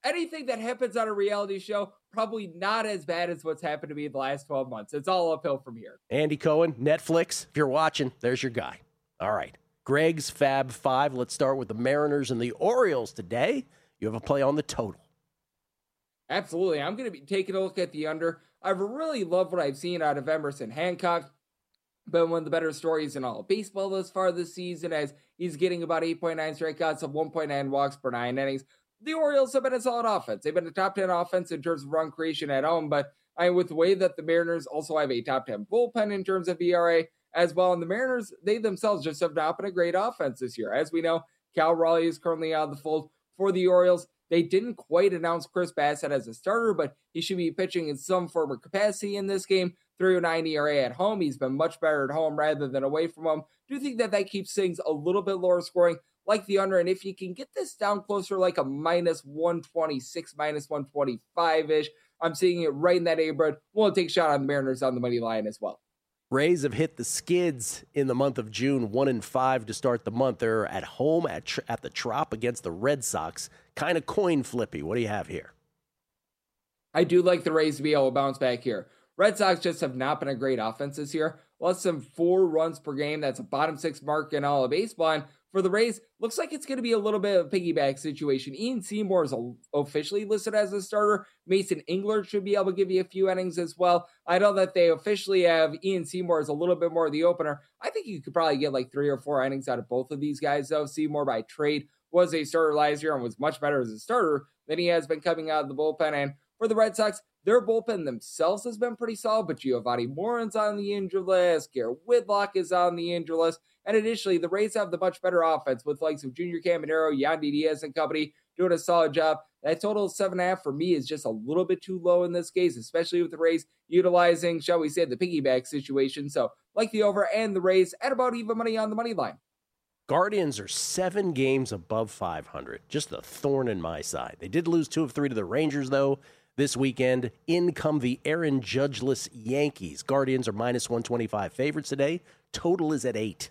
Speaker 6: anything that happens on a reality show, probably not as bad as what's happened to me the last twelve months. It's all uphill from here.
Speaker 4: Andy Cohen, Netflix. If you're watching, there's your guy. All right. Greg's Fab Five. Let's start with the Mariners and the Orioles today. You have a play on the total.
Speaker 6: Absolutely. I'm going to be taking a look at the under. I've really loved what I've seen out of Emerson Hancock. Been one of the better stories in all of baseball thus far this season, as he's getting about eight point nine strikeouts of one point nine walks per nine innings. The Orioles have been a solid offense. They've been a top ten offense in terms of run creation at home, but I, with the way that the Mariners also have a top ten bullpen in terms of E R A as well, and the Mariners, they themselves just have not been a great offense this year. As we know, Cal Raleigh is currently out of the fold for the Orioles. They didn't quite announce Chris Bassett as a starter, but he should be pitching in some form of capacity in this game. three oh nine E R A at home. He's been much better at home rather than away from home. Do you think that that keeps things a little bit lower scoring, like the under? And if you can get this down closer, like a minus one twenty-six, minus one twenty-five-ish, I'm seeing it right in that neighborhood. We'll take a shot on the Mariners on the money line as well.
Speaker 4: Rays have hit the skids in the month of June, one and five to start the month. They're at home at tr- at the Trop against the Red Sox. Kind of coin flippy. What do you have here?
Speaker 6: I do like the Rays to be able to bounce back here. Red Sox just have not been a great offense this year. Less than four runs per game. That's a bottom six mark in all of baseball. And for the Rays, looks like it's going to be a little bit of a piggyback situation. Ian Seymour is officially listed as a starter. Mason Englert should be able to give you a few innings as well. I know that they officially have Ian Seymour as a little bit more of the opener. I think you could probably get like three or four innings out of both of these guys, though. Seymour, by trade, was a starter last year and was much better as a starter than he has been coming out of the bullpen. And for the Red Sox, their bullpen themselves has been pretty solid, but Giovanni Morin's on the injured list. Garrett Whitlock is on the injured list. And additionally, the Rays have the much better offense with likes of Junior Caminero, Yandy Diaz, and company doing a solid job. That total of seven and a half for me is just a little bit too low in this case, especially with the Rays utilizing, shall we say, the piggyback situation. So, like the over and the Rays at about even money on the money line.
Speaker 4: Guardians are seven games above five hundred. Just a thorn in my side. They did lose two of three to the Rangers, though, this weekend. In come the Aaron Judge-less Yankees. Guardians are minus one twenty-five favorites today. Total is at eight.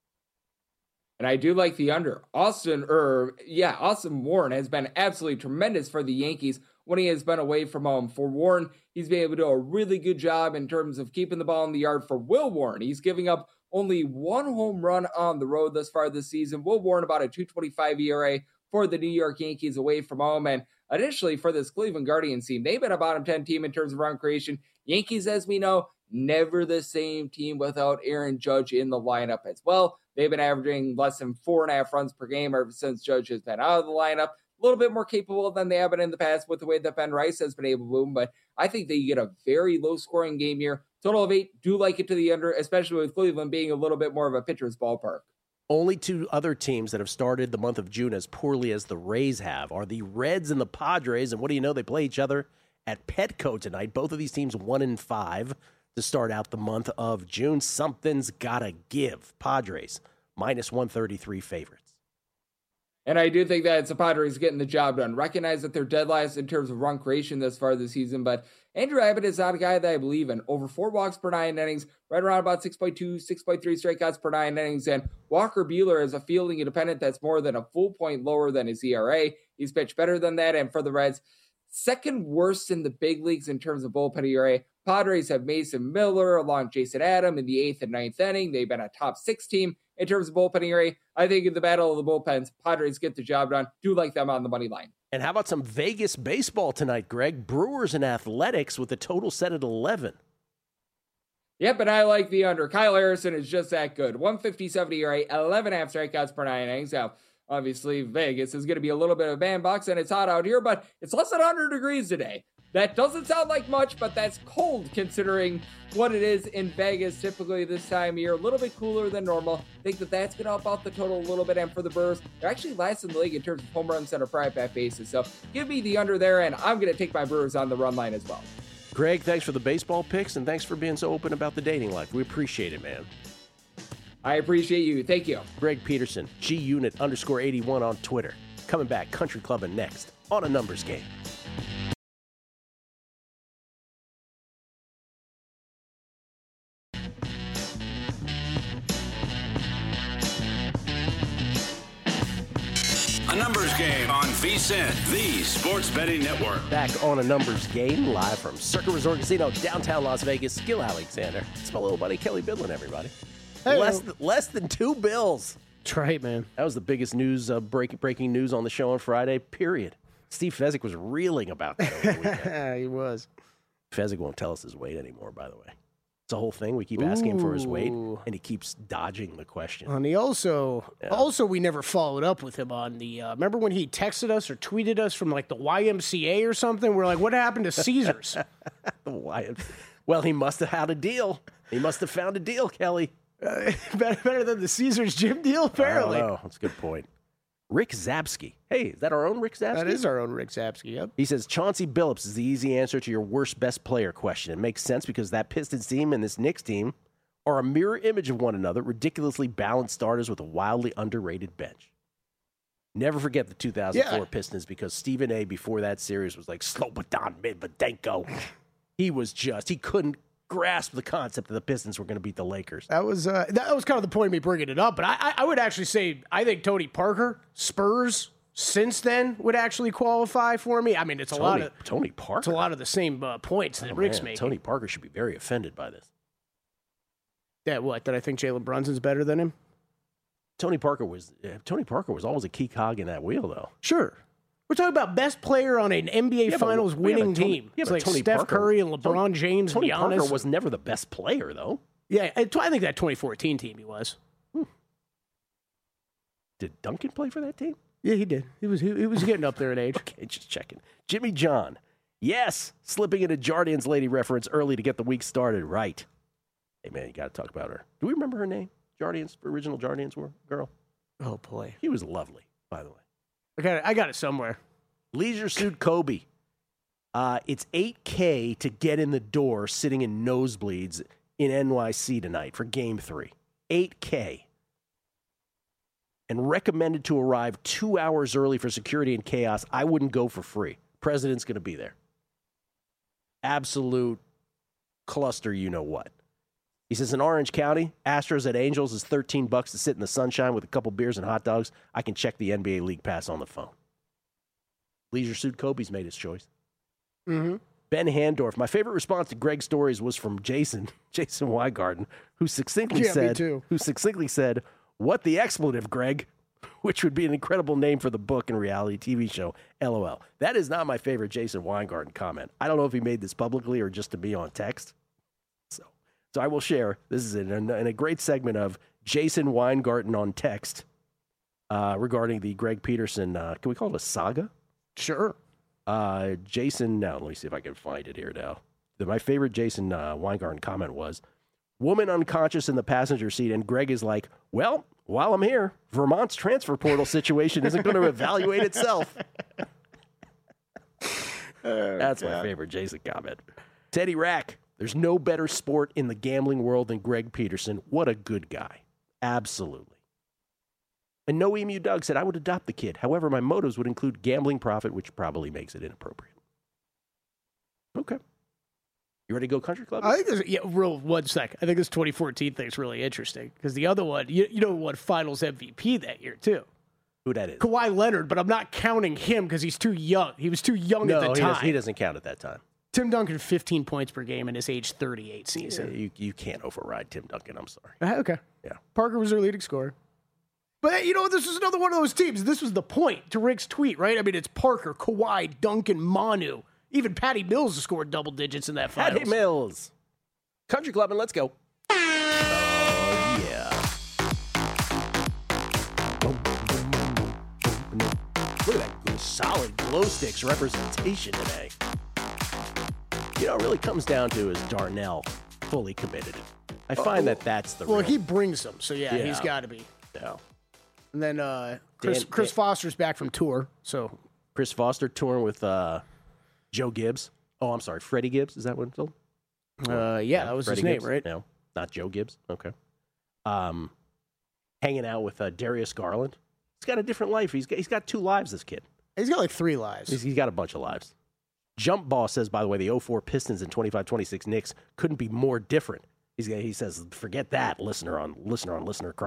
Speaker 6: And I do like the under. Austin, or yeah, Austin Warren has been absolutely tremendous for the Yankees when he has been away from home. For Warren, he's been able to do a really good job in terms of keeping the ball in the yard. For Will Warren, he's giving up only one home run on the road thus far this season. Will Warren about a two twenty-five E R A for the New York Yankees away from home. And additionally, for this Cleveland Guardians team, they've been a bottom ten team in terms of run creation. Yankees, as we know, never the same team without Aaron Judge in the lineup as well. They've been averaging less than four and a half runs per game ever since Judge has been out of the lineup. A little bit more capable than they have been in the past with the way that Ben Rice has been able to boom, but I think that you get a very low-scoring game here. Total of eight, do like it to the under, especially with Cleveland being a little bit more of a pitcher's ballpark.
Speaker 4: Only two other teams that have started the month of June as poorly as the Rays have are the Reds and the Padres, and what do you know? They play each other at Petco tonight. Both of these teams one and five to start out the month of June. Something's gotta give. Padres, minus one thirty-three favorites.
Speaker 6: And I do think that it's the Padres getting the job done. Recognize that they're dead last in terms of run creation thus far this season, but Andrew Abbott is not a guy that I believe in. Over four walks per nine innings, right around about six point two, six point three strikeouts per nine innings, and Walker Buehler is a fielding independent that's more than a full point lower than his E R A. He's pitched better than that, and for the Reds, second worst in the big leagues in terms of bullpen E R A. Padres have Mason Miller along Jason Adam in the eighth and ninth inning. They've been a top six team in terms of bullpen E R A. I think in the battle of the bullpens, Padres get the job done. Do like them on the money line.
Speaker 4: And how about some Vegas baseball tonight, Greg? Brewers and Athletics with the total set at eleven.
Speaker 6: Yep, and I like the under. Kyle Harrison is just that good. one fifty-seven E R A, eleven and a half strikeouts per nine innings. Now, obviously, Vegas is going to be a little bit of a bandbox, and it's hot out here, but it's less than one hundred degrees today. That doesn't sound like much, but that's cold considering what it is in Vegas typically this time of year. A little bit cooler than normal. I think that that's going to help out the total a little bit. And for the Brewers, they're actually last in the league in terms of home runs on a per at-bat basis. So give me the under there, and I'm going to take my Brewers on the run line as well.
Speaker 4: Greg, thanks for the baseball picks, and thanks for being so open about the dating life. We appreciate it, man.
Speaker 6: I appreciate you. Thank you.
Speaker 4: Greg Peterson, G-Unit underscore eighty-one on Twitter. Coming back, Country Clubbing next on A Numbers Game.
Speaker 1: A A numbers game on VSiN, the sports betting network.
Speaker 4: Back on a numbers game, live from Circa Resort Casino, downtown Las Vegas. Gil Alexander. It's my little buddy Kelly Bidlin, everybody.
Speaker 5: Hey,
Speaker 4: less, th- less than two bills.
Speaker 5: That's right, man.
Speaker 4: That was the biggest news, uh, break, breaking news on the show on Friday, period. Steve Fezzik was reeling about that over the weekend.
Speaker 5: He was.
Speaker 4: Fezzik won't tell us his weight anymore, by the way. It's a whole thing. We keep asking him for his weight,
Speaker 5: Ooh.
Speaker 4: and he keeps dodging the question.
Speaker 5: And he also,
Speaker 4: Yeah.
Speaker 5: also we never followed up with him on the. Uh, remember when he texted us or tweeted us from like the Y M C A or something? We're like, what happened to Caesars?
Speaker 4: Why? Well, he must have had a deal. He must have found a deal, Kelly.
Speaker 5: uh, better, better than the Caesars gym deal, apparently.
Speaker 4: Oh, that's a good point. Rick Zabsky. Hey, is that our own Rick Zabsky?
Speaker 5: That is our own Rick Zapsky. Yep.
Speaker 4: He says, Chauncey Billups is the easy answer to your worst best player question. It makes sense because that Pistons team and this Knicks team are a mirror image of one another, ridiculously balanced starters with a wildly underrated bench. Never forget the two thousand four
Speaker 5: Yeah.
Speaker 4: Pistons because Stephen A. before that series was like, Slobodan Medvedenko. He was just, he couldn't grasp the concept that the Pistons were going to beat the Lakers.
Speaker 5: That was uh, that was kind of the point of me bringing it up. But I, I, I would actually say I think Tony Parker, Spurs, since then would actually qualify for me. I mean, it's a lot
Speaker 4: Tony,
Speaker 5: of
Speaker 4: Tony Parker.
Speaker 5: it's a lot of the same uh, points that
Speaker 4: Oh,
Speaker 5: Rick's
Speaker 4: man,
Speaker 5: making.
Speaker 4: Tony Parker should be very offended by this.
Speaker 5: Yeah, what? That I think Jalen Brunson's better than him?
Speaker 4: Tony Parker was uh, Tony Parker was always a key cog in that wheel, though.
Speaker 5: Sure. We're talking about best player on an N B A
Speaker 4: Yeah, but-
Speaker 5: Finals
Speaker 4: yeah, but
Speaker 5: winning
Speaker 4: Tony-
Speaker 5: team.
Speaker 4: yeah,
Speaker 5: it's
Speaker 4: but
Speaker 5: like
Speaker 4: Tony
Speaker 5: Steph
Speaker 4: Parker-
Speaker 5: Curry and LeBron
Speaker 4: Tony-
Speaker 5: James.
Speaker 4: Tony
Speaker 5: and
Speaker 4: Parker
Speaker 5: Giannis.
Speaker 4: was never the best player, though.
Speaker 5: Yeah, I I think that twenty fourteen team he was.
Speaker 4: Did Duncan play for that team?
Speaker 5: Yeah, he did. He was he, he was getting up there in age.
Speaker 4: Okay, just checking. Jimmy John. Yes, slipping into Jardin's lady reference early to get the week started. Right. Hey, man, you got to talk about her. Do we remember her name? Jardin's original Jardin's girl?
Speaker 5: Oh boy,
Speaker 4: She was lovely, by the way.
Speaker 5: I got it. I got it somewhere.
Speaker 4: Leisure Suit Kobe. Uh, it's eight K to get in the door sitting in nosebleeds in N Y C tonight for game three. eight K. And recommended to arrive two hours early for security and chaos. I wouldn't go for free. President's going to be there. Absolute cluster, you know what. He says in Orange County, Astros at Angels is thirteen bucks to sit in the sunshine with a couple beers and hot dogs. I can check the N B A League Pass on the phone. Leisure Suit Kobe's made his choice.
Speaker 5: Mm-hmm.
Speaker 4: Ben Handorf. My favorite response to Greg's stories was from Jason, Jason Weingarten, who succinctly
Speaker 5: Yeah, me
Speaker 4: said,
Speaker 5: too.
Speaker 4: who succinctly said, "What the expletive, Greg?" Which would be an incredible name for the book and reality T V show. LOL. That is not my favorite Jason Weingarten comment. I don't know if he made this publicly or just to be on text. So, so I will share. This is in a, in a great segment of Jason Weingarten on text uh, regarding the Greg Peterson. Uh, can we call it a saga?
Speaker 5: Sure.
Speaker 4: Uh, Jason, now let me see if I can find it here now. The, my favorite Jason uh, Weingarten comment was, woman unconscious in the passenger seat, and Greg is like, well, while I'm here, Vermont's transfer portal situation isn't going to evaluate itself.
Speaker 5: Oh,
Speaker 4: That's my favorite Jason comment. Teddy Rack, there's no better sport in the gambling world than Greg Peterson. What a good guy. Absolutely. And No Emu Doug said, I would adopt the kid. However, my motives would include gambling profit, which probably makes it inappropriate. Okay. You ready to go country club?
Speaker 5: I think this, yeah, real one sec. I think this twenty fourteen thing's really interesting because the other one, you, you know, won Finals M V P that year too.
Speaker 4: Who that is?
Speaker 5: Kawhi Leonard, but I'm not counting him because he's too young. He was too young
Speaker 4: No,
Speaker 5: at the
Speaker 4: he,
Speaker 5: time.
Speaker 4: does, he doesn't count at that time.
Speaker 5: Tim Duncan, fifteen points per game in his age thirty-eight
Speaker 4: Yeah,
Speaker 5: season.
Speaker 4: you, you can't override Tim Duncan. I'm sorry.
Speaker 5: Uh, okay.
Speaker 4: Yeah.
Speaker 5: Parker was their leading scorer. But, you know, this was another one of those teams. This was the point to Rick's tweet, right? I mean, it's Parker, Kawhi, Duncan, Manu. Even Patty Mills has scored double digits in that finals.
Speaker 4: Patty Mills. Country club and let's go. Oh, yeah. Look at that good, solid glow sticks representation today. You know, it really comes down to is Darnell fully committed. I find that that's the
Speaker 5: Well,
Speaker 4: real...
Speaker 5: he brings them, so yeah,
Speaker 4: Yeah.
Speaker 5: he's got to be.
Speaker 4: Yeah.
Speaker 5: And then uh, Chris,
Speaker 4: Dan-
Speaker 5: Chris
Speaker 4: Dan-
Speaker 5: Foster's back from tour, so
Speaker 4: Chris Foster touring with uh, Joe Gibbs. Oh, I'm sorry, Freddie Gibbs. Is that what it's called?
Speaker 5: uh, yeah, that was
Speaker 4: Freddie
Speaker 5: his name,
Speaker 4: Gibbs?
Speaker 5: right?
Speaker 4: No, not Joe Gibbs. Okay. Um, hanging out with uh, Darius Garland. He's got a different life. He's got, he's got two lives, this kid.
Speaker 5: He's got like three lives.
Speaker 4: He's, he's got a bunch of lives. Jump Ball says, by the way, the oh four Pistons and twenty-five twenty-six Knicks couldn't be more different. He's, he says, forget that, listener on listener on listener crime.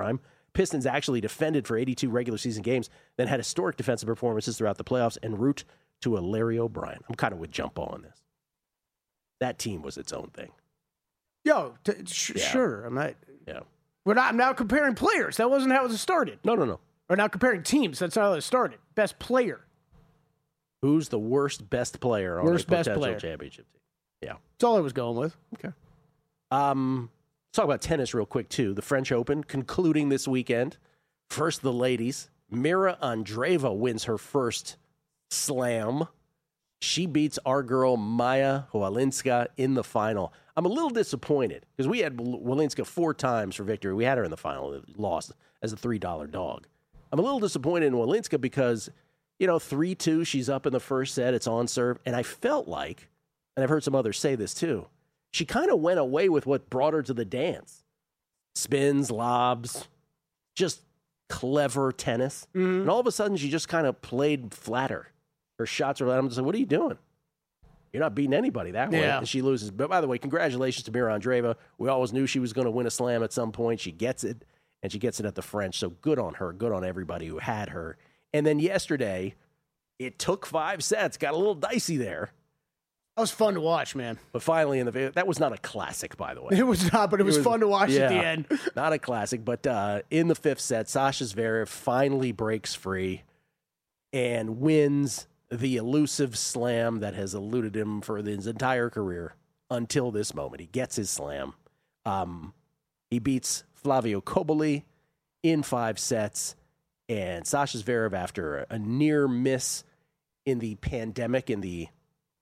Speaker 4: Pistons actually defended for eighty-two regular season games, then had historic defensive performances throughout the playoffs en route to a Larry O'Brien. I'm kind of with Jump on this. That team was its own thing.
Speaker 5: Yo, t- sh-
Speaker 4: Yeah.
Speaker 5: sure. I'm not.
Speaker 4: Yeah.
Speaker 5: We're not. I'm now comparing players. That wasn't how it started.
Speaker 4: No, no, no.
Speaker 5: We're now comparing teams. That's not how it started. Best player.
Speaker 4: Who's the worst best player on
Speaker 5: Worst
Speaker 4: a
Speaker 5: best
Speaker 4: potential
Speaker 5: player.
Speaker 4: championship team? Yeah.
Speaker 5: That's all I was going with.
Speaker 4: Okay. Um, let's talk about tennis real quick, too. The French Open concluding this weekend. First, the ladies. Mira Andreeva wins her first slam. She beats our girl Maya Walinska in the final. I'm a little disappointed because we had Walinska four times for victory. We had her in the final, lost as a three dollar dog. I'm a little disappointed in Walinska because, you know, three two, she's up in the first set. It's on serve. And I felt like, and I've heard some others say this too, she kind of went away with what brought her to the dance. Spins, lobs, just clever tennis. Mm-hmm. And all of a sudden, she just kind of played flatter. Her shots are, I'm just like, what are you doing? You're not beating anybody that way.
Speaker 5: Yeah.
Speaker 4: And she loses. But by the way, congratulations to Mira Andreeva. We always knew she was going to win a slam at some point. She gets it, and she gets it at the French. So good on her. Good on everybody who had her. And then yesterday, it took five sets. Got a little dicey there.
Speaker 5: That was fun to watch, man.
Speaker 4: But finally, in the that was not a classic, by the way.
Speaker 5: It was not, but it was,
Speaker 4: It was-
Speaker 5: fun to watch
Speaker 4: yeah,
Speaker 5: at the end.
Speaker 4: Not a classic, but uh, in the fifth set, Sasha Zverev finally breaks free and wins the elusive slam that has eluded him for his entire career until this moment. He gets his slam. Um, he beats Flavio Koboli in five sets, and Sasha Zverev, after a near miss in the pandemic, in the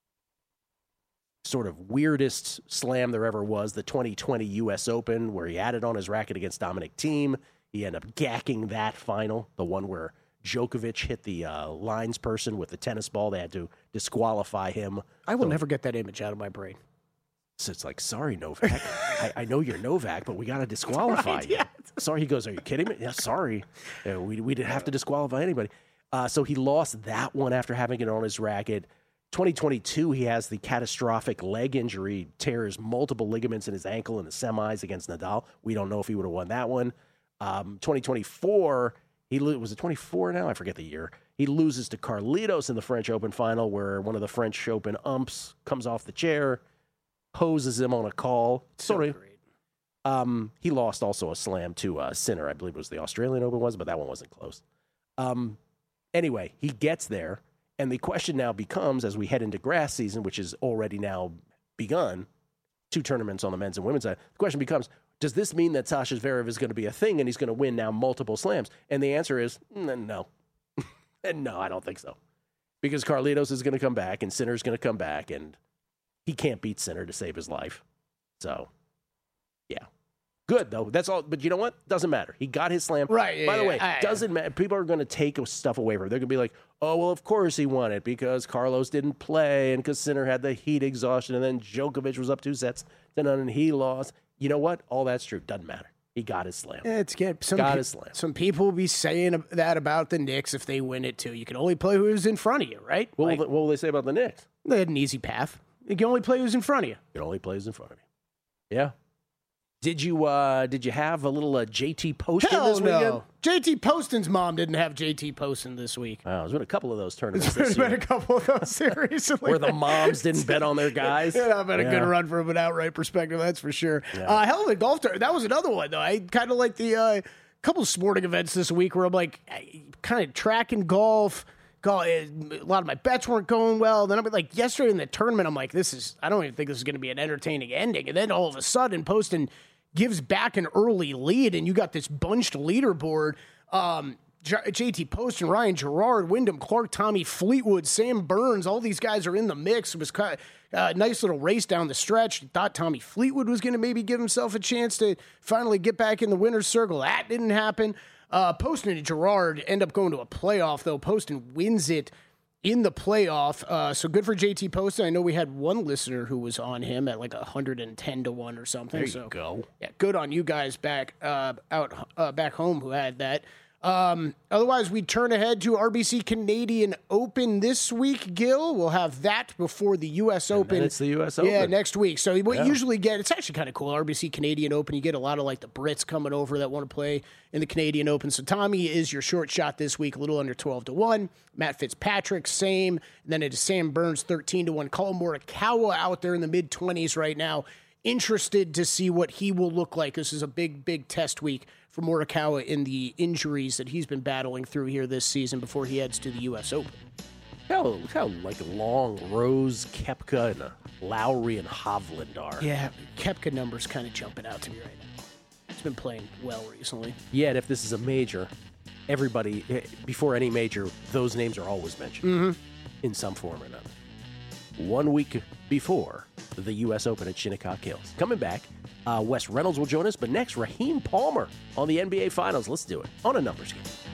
Speaker 4: sort of weirdest slam there ever was, the twenty twenty U S Open, where he had it on his racket against Dominic Thiem. He ended up gacking that final, the one where Djokovic hit the uh, lines person with the tennis ball. They had to disqualify him.
Speaker 5: I will
Speaker 4: So-
Speaker 5: never get that image out of my brain.
Speaker 4: So it's like, sorry, Novak. I, I know you're Novak, but we got to disqualify
Speaker 5: Right,
Speaker 4: you.
Speaker 5: yeah.
Speaker 4: Sorry. He goes, are you kidding me? Yeah, sorry. Uh, we, we didn't have to disqualify anybody. Uh, so he lost that one after having it on his racket. twenty twenty-two, he has the catastrophic leg injury, tears multiple ligaments in his ankle in the semis against Nadal. We don't know if he would have won that one. Um, twenty twenty-four, he lo- was it twenty-four now? I forget the year. He loses to Carlitos in the French Open final, where one of the French Open umps comes off the chair, poses him on a call.
Speaker 5: So
Speaker 4: Sorry.
Speaker 5: great.
Speaker 4: Um, he lost also a slam to uh, Sinner. I believe it was the Australian Open was, but that one wasn't close. Um, anyway, he gets there, and the question now becomes, as we head into grass season, which is already now begun, two tournaments on the men's and women's side, the question becomes, does this mean that Sasha Zverev is going to be a thing and he's going to win now multiple slams? And the answer is mm, no. And no, I don't think so. Because Carlitos is going to come back, and Sinner's going to come back, and he can't beat Sinner to save his life. So, yeah. Good, though. That's all. But you know what? Doesn't matter. He got his slam.
Speaker 5: Right, yeah,
Speaker 4: By the
Speaker 5: yeah.
Speaker 4: way,
Speaker 5: I-
Speaker 4: doesn't matter. People are going to take stuff away from him. They're going to be like, oh, well, of course he won it because Carlos didn't play and because Sinner had the heat exhaustion and then Djokovic was up two sets to none and he lost. You know what? All that's true. Doesn't matter. He got his slam.
Speaker 5: Yeah, it's good. Some,
Speaker 4: Got
Speaker 5: pe-
Speaker 4: his slam.
Speaker 5: some people will be saying that about the Knicks if they win it, too. You can only play who's in front of you, right?
Speaker 4: What,
Speaker 5: Like,
Speaker 4: will, what will they say about the Knicks?
Speaker 5: they had an easy path. You can only play who's in front of you.
Speaker 4: It only plays in front of you. Yeah. Did you uh, did you have a little uh, J T Poston
Speaker 5: Hell
Speaker 4: this
Speaker 5: no.
Speaker 4: weekend?
Speaker 5: J T Poston's mom didn't have J T Poston this week.
Speaker 4: Wow, there's been a couple of those tournaments
Speaker 5: There's
Speaker 4: this
Speaker 5: been
Speaker 4: year
Speaker 5: a couple of those series
Speaker 4: where the moms didn't bet on their guys.
Speaker 5: Yeah, I've had a
Speaker 4: Yeah.
Speaker 5: good run from an outright perspective, that's for sure. Uh, hell of a golf tournament. That was another one, though. I kind of like the uh, couple of sporting events this week where I'm like, kind of tracking golf. Golf, a lot of my bets weren't going well. Then I'm like, yesterday in the tournament, I'm like, this is, I don't even think this is going to be an entertaining ending. And then all of a sudden, Poston gives back an early lead, and you got this bunched leaderboard. Um, J- JT Poston, Ryan Gerard, Wyndham Clark, Tommy Fleetwood, Sam Burns, all these guys are in the mix. It was kind of a nice little race down the stretch. Thought Tommy Fleetwood was going to maybe give himself a chance to finally get back in the winner's circle. That didn't happen. Uh, Poston and Gerard end up going to a playoff, though. Poston wins it in the playoff. Uh, so good for J T Poston. I know we had one listener who was on him at like one hundred ten to one or something.
Speaker 4: There you
Speaker 5: so
Speaker 4: go.
Speaker 5: yeah, good on you guys back uh, out uh, back home who had that. Um, otherwise, we turn ahead to R B C Canadian Open this week, Gil. We'll have that before the U S Open.
Speaker 4: And it's the U S Open.
Speaker 5: Yeah, next week. So what
Speaker 4: Yeah.
Speaker 5: you usually get, it's actually kind of cool, R B C Canadian Open. You get a lot of like the Brits coming over that want to play in the Canadian Open. So Tommy is your short shot this week, a little under twelve to one. Matt Fitzpatrick, same. And then it is Sam Burns, thirteen to one. Colin Morikawa out there in the mid-twenties right now. Interested to see what he will look like. This is a big, big test week for Morikawa in the injuries that he's been battling through here this season before he heads to the U S Open.
Speaker 4: How, look how like long Rose, Koepka, and uh, Lowry and Hovland are.
Speaker 5: Yeah, Koepka numbers kind of jumping out to me right now. He's been playing well recently.
Speaker 4: Yet, if this is a major, everybody, eh, before any major, those names are always mentioned
Speaker 5: Mm-hmm.
Speaker 4: in some form or another. One week before the U S Open at Shinnecock Hills. Coming back, uh, Wes Reynolds will join us, but next, Raheem Palmer on the N B A Finals. Let's do it on a numbers game.